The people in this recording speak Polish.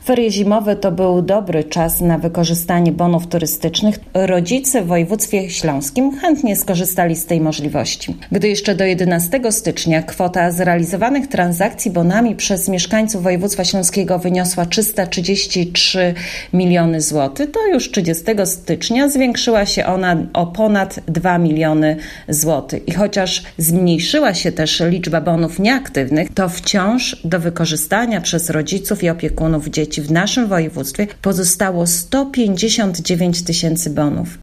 Ferie zimowe to był dobry czas na wykorzystanie bonów turystycznych. Rodzice w województwie śląskim chętnie skorzystali z tej możliwości. Gdy jeszcze do 11 stycznia kwota zrealizowanych transakcji bonami przez mieszkańców województwa śląskiego wyniosła 333 miliony złotych, to już 30 stycznia zwiększyła się ona o ponad 2 miliony złotych. I chociaż zmniejszyła się też liczba bonów nieaktywnych, to wciąż do wykorzystania przez rodziców i opiekunów dzieci w naszym województwie pozostało 159 tysięcy bonów.